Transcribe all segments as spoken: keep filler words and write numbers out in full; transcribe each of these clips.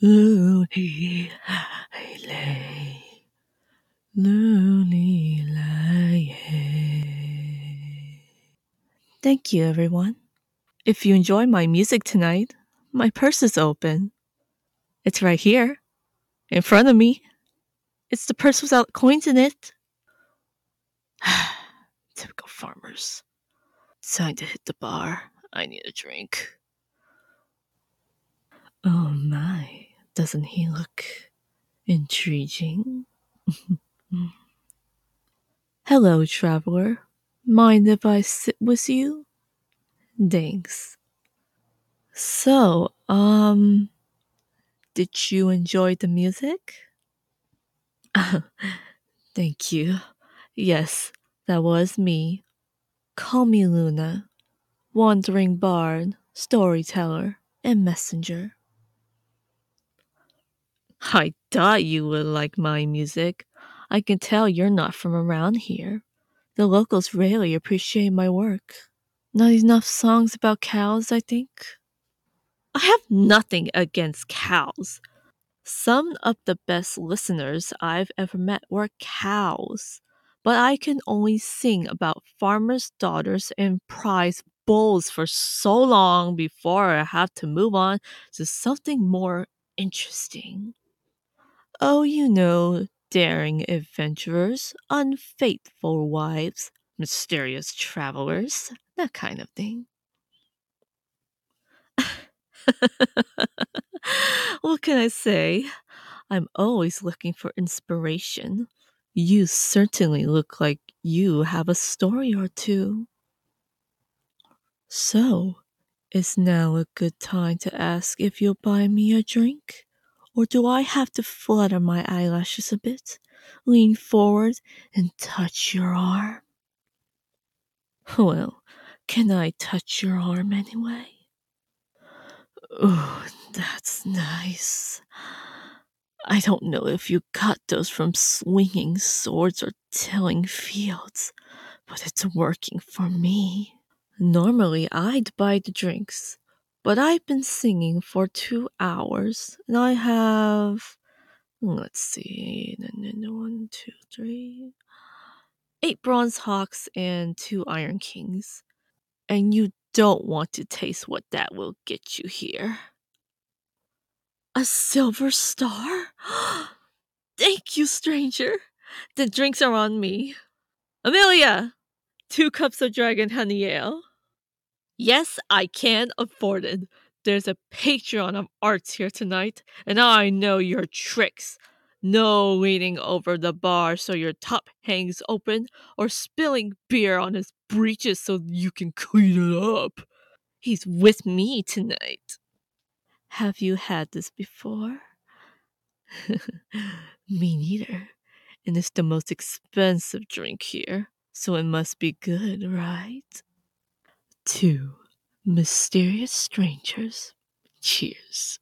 Loony lay, loony lay. Thank you, everyone. If you enjoy my music tonight, my purse is open. It's right here, in front of me. It's the purse without coins in it. Typical farmers. Time to hit the bar. I need a drink. Oh my, doesn't he look intriguing? Hello, traveler. Mind if I sit with you? Thanks. So, um, did you enjoy the music? Thank you. Yes, that was me. Call me Luna, wandering bard, storyteller, and messenger. I thought you would like my music. I can tell you're not from around here. The locals rarely appreciate my work. Not enough songs about cows, I think. I have nothing against cows. Some of the best listeners I've ever met were cows. But I can only sing about farmers' daughters and prize bulls for so long before I have to move on to something more interesting. Oh, you know, daring adventurers, unfaithful wives, mysterious travelers, that kind of thing. What can I say? I'm always looking for inspiration. You certainly look like you have a story or two. So, is now a good time to ask if you'll buy me a drink? Or do I have to flutter my eyelashes a bit, lean forward, and touch your arm? Well, can I touch your arm anyway? Oh, that's nice. I don't know if you got those from swinging swords or tilling fields, but it's working for me. Normally, I'd buy the drinks, but I've been singing for two hours, and I have, let's see, one, two, three, eight bronze hawks and two iron kings. And you don't want to taste what that will get you here. A silver star? Thank you, stranger. The drinks are on me. Amelia, two cups of dragon honey ale. Yes, I can afford it. There's a Patreon of arts here tonight, and I know your tricks. No leaning over the bar so your top hangs open, or spilling beer on his breeches so you can clean it up. He's with me tonight. Have you had this before? Me neither. And it's the most expensive drink here, so it must be good, right? Two mysterious strangers. Cheers.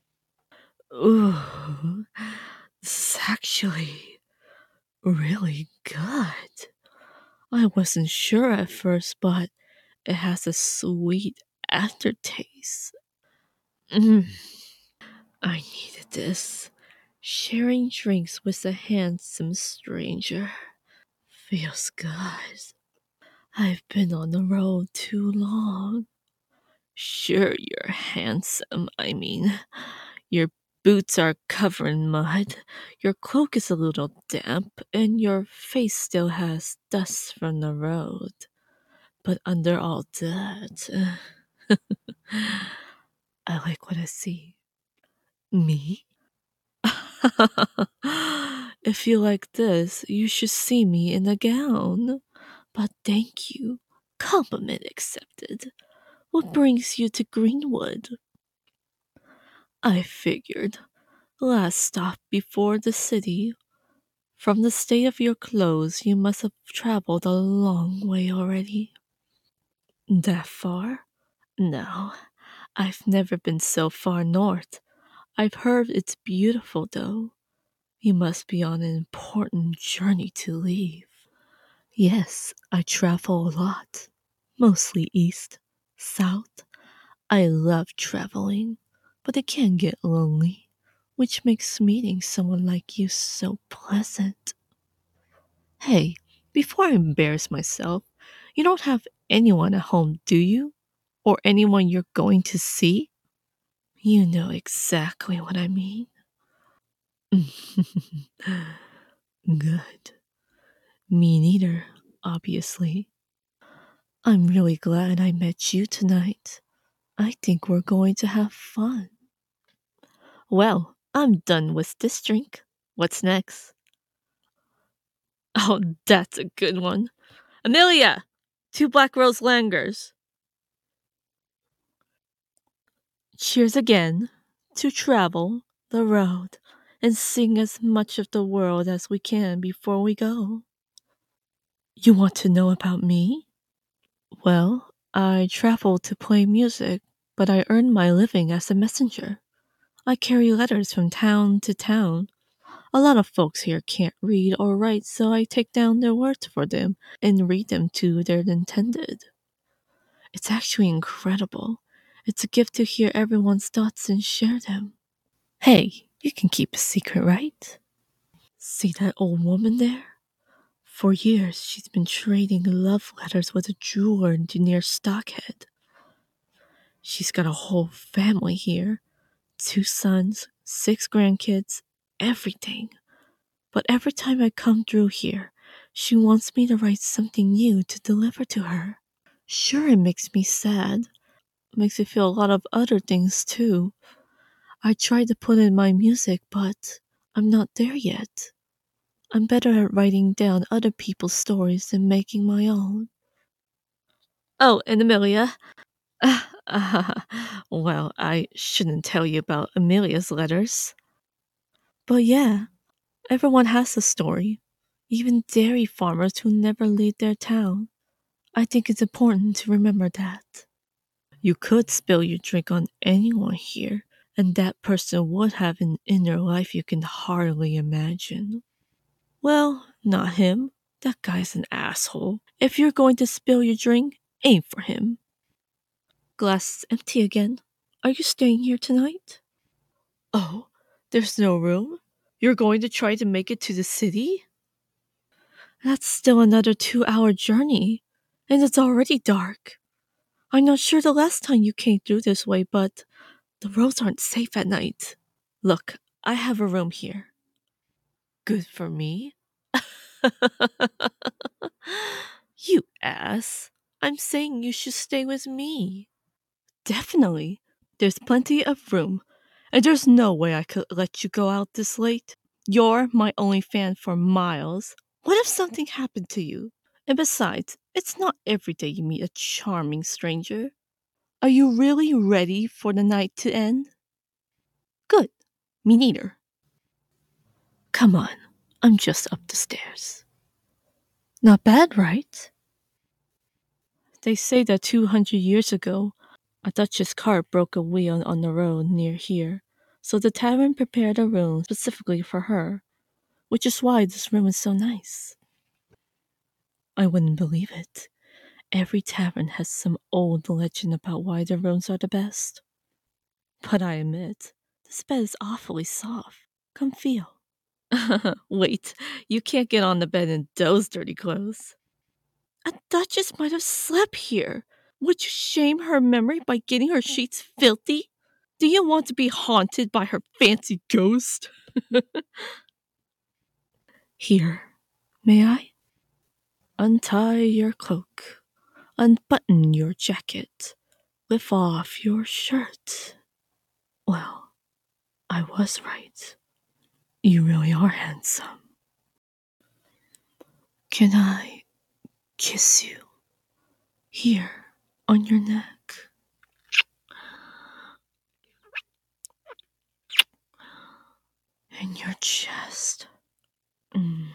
Ooh, this is actually really good. I wasn't sure at first, but it has a sweet aftertaste. Mm, I needed this. Sharing drinks with a handsome stranger feels good. I've been on the road too long. Sure, you're handsome, I mean. Your boots are covered in mud, your cloak is a little damp, and your face still has dust from the road. But under all that, I like what I see. Me? If you like this, you should see me in a gown. But thank you. Compliment accepted. What brings you to Greenwood? I figured. Last stop before the city. From the state of your clothes, you must have traveled a long way already. That far? No, I've never been so far north. I've heard it's beautiful, though. You must be on an important journey to leave. Yes, I travel a lot. Mostly east, south. I love traveling, but it can get lonely. which makes meeting someone like you so pleasant. Hey, before I embarrass myself, you don't have anyone at home, do you? Or anyone you're going to see? You know exactly what I mean. Good. Me neither, obviously. I'm really glad I met you tonight. I think we're going to have fun. Well, I'm done with this drink. What's next? Oh, that's a good one. Amelia! Two Black Rose Langers. Cheers again to travel the road and sing as much of the world as we can before we go. You want to know about me? Well, I travel to play music, but I earn my living as a messenger. I carry letters from town to town. A lot of folks here can't read or write, so I take down their words for them and read them to their intended. It's actually incredible. It's a gift to hear everyone's thoughts and share them. Hey, you can keep a secret, right? See that old woman there? For years, she's been trading love letters with a jeweler near Stockhead. She's got a whole family here, two sons, six grandkids, everything. But every time I come through here, she wants me to write something new to deliver to her. Sure, it makes me sad. Makes me feel a lot of other things too. I tried to put in my music, but I'm not there yet. I'm better at writing down other people's stories than making my own. Oh, and Amelia. Well, I shouldn't tell you about Amelia's letters. But yeah, everyone has a story. Even dairy farmers who never leave their town. I think it's important to remember that. You could spill your drink on anyone here, and that person would have an inner life you can hardly imagine. Well, not him. That guy's an asshole. If you're going to spill your drink, aim for him. Glass is empty again. Are you staying here tonight? Oh, there's no room? You're going to try to make it to the city? That's still another two hour journey, and it's already dark. I'm not sure the last time you came through this way, but the roads aren't safe at night. Look, I have a room here. Good for me? You ass. I'm saying you should stay with me. Definitely. There's plenty of room, and there's no way I could let you go out this late. You're my only fan for miles. What if something happened to you? And besides, it's not every day you meet a charming stranger. Are you really ready for the night to end? Good. Me neither. Come on, I'm just up the stairs. Not bad, right? They say that two hundred years ago, a Duchess cart broke a wheel on the road near here, so the tavern prepared a room specifically for her, which is why this room is so nice. I wouldn't believe it. Every tavern has some old legend about why their rooms are the best. But I admit, this bed is awfully soft. Come feel. Wait, you can't get on the bed in those dirty clothes. A duchess might have slept here. Would you shame her memory by getting her sheets filthy? Do you want to be haunted by her fancy ghost? Here, may I? Untie your cloak, unbutton your jacket, lift off your shirt. Well, I was right. You really are handsome. Can I kiss you? Here, on your neck. And your chest. Mm.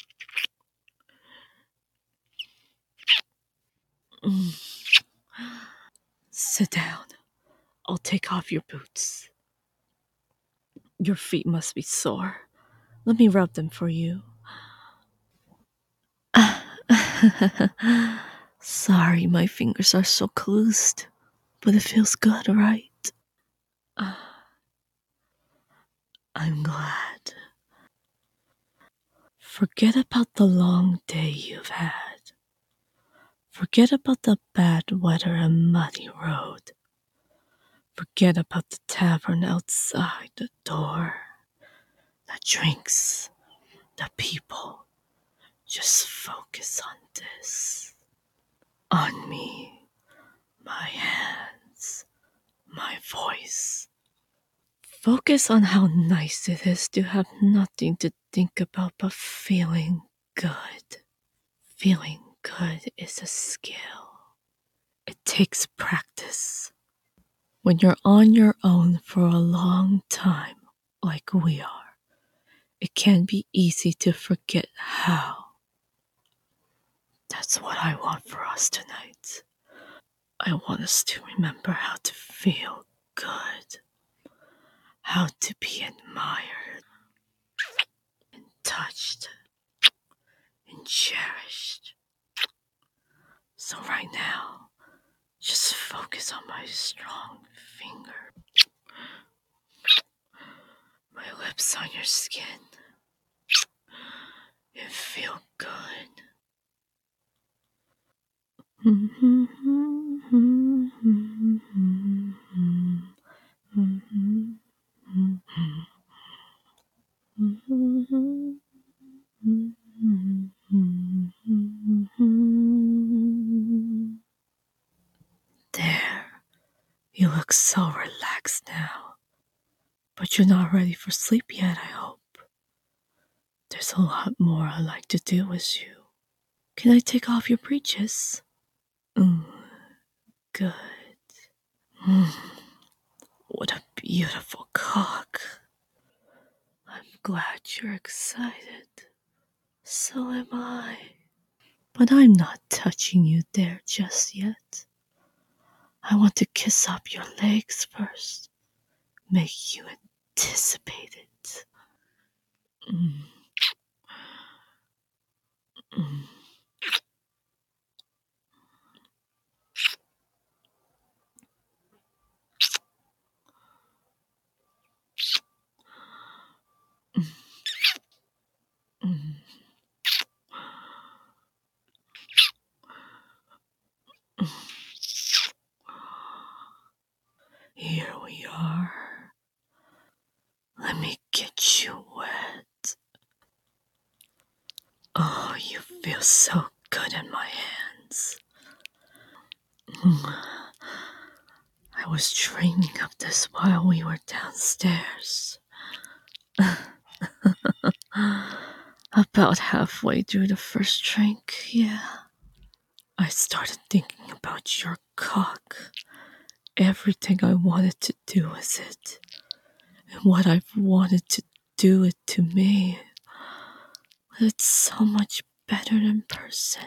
Mm. Sit down. I'll take off your boots. Your feet must be sore. Let me rub them for you. Sorry, my fingers are so closed, but it feels good, right? I'm I'm glad. Forget about the long day you've had. Forget about the bad weather and muddy road. Forget about the tavern outside the door. The drinks, the people. Just focus on this. On me, my hands, my voice. Focus on how nice it is to have nothing to think about but feeling good. Feeling good is a skill. It takes practice. When you're on your own for a long time, like we are, it can be easy to forget how. That's what I want for us tonight. I want us to remember how to feel good, how to be admired, and touched, and cherished. So right now, just focus on my strong finger, my lips on your skin, and feel good. There, you look so relaxed now. But you're not ready for sleep yet, I hope. There's a lot more I'd like to do with you. Can I take off your breeches? Mm, good. Mm, what a beautiful cock. I'm glad you're excited. So am I. But I'm not touching you there just yet. I want to kiss up your legs first. Make you anticipate it. Mm, mm, mm, mm. Here we are. Let me get you wet. Oh, you feel so good in my hands. Mm. I was dreaming of this while we were downstairs. About halfway through the first drink, yeah. I started thinking about your cock. Everything I wanted to do with it. And what I've wanted to do it to me. But it's so much better in person.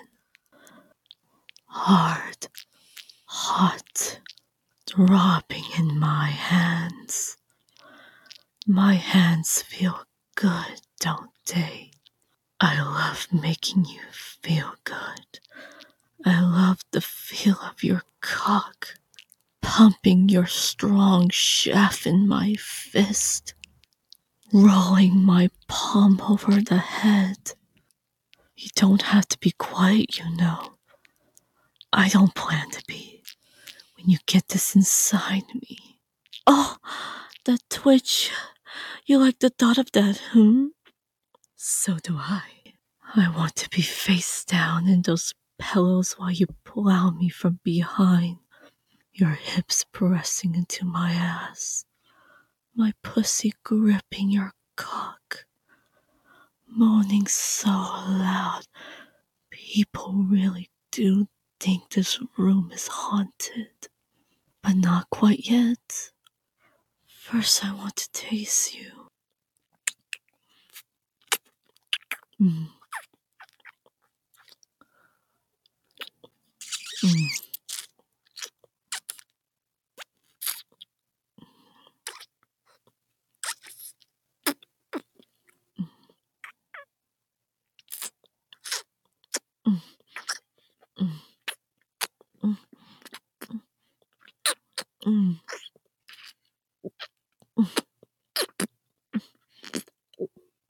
Hard, hot, throbbing in my hands. My hands feel good, don't they? I love making you feel good. I love the feel of your cock pumping your strong shaft in my fist, rolling my palm over the head. You don't have to be quiet, you know. I don't plan to be when you get this inside me. Oh, that twitch. You like the thought of that, hmm? So do I. I want to be face down in those pillows while you plow me from behind, your hips pressing into my ass, my pussy gripping your cock, moaning so loud. People really do think this room is haunted, but not quite yet. First, I want to taste you. Mm, mm, mm, mm, mm, mm,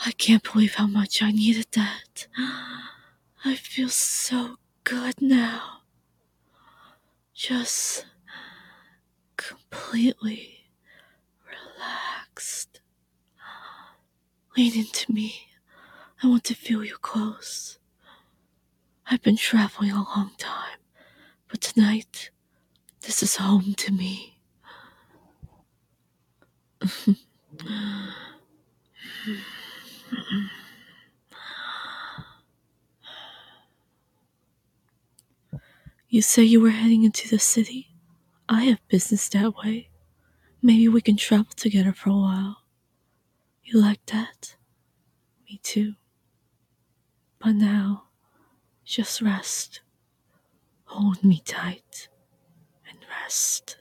I can't believe how much I needed that. I feel so good now. Just completely relaxed. Lean into me. I want to feel you close. I've been traveling a long time, but tonight, this is home to me. You say you were heading into the city? I have business that way. Maybe we can travel together for a while. You like that? Me too. But now, just rest. Hold me tight and rest.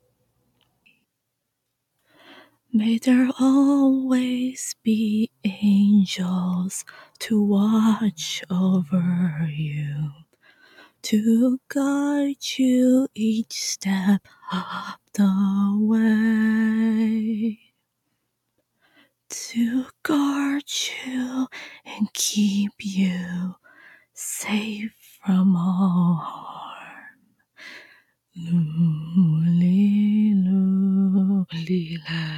May there always be angels to watch over you, to guide you each step of the way, to guard you and keep you safe from all harm. Luli, luli, la,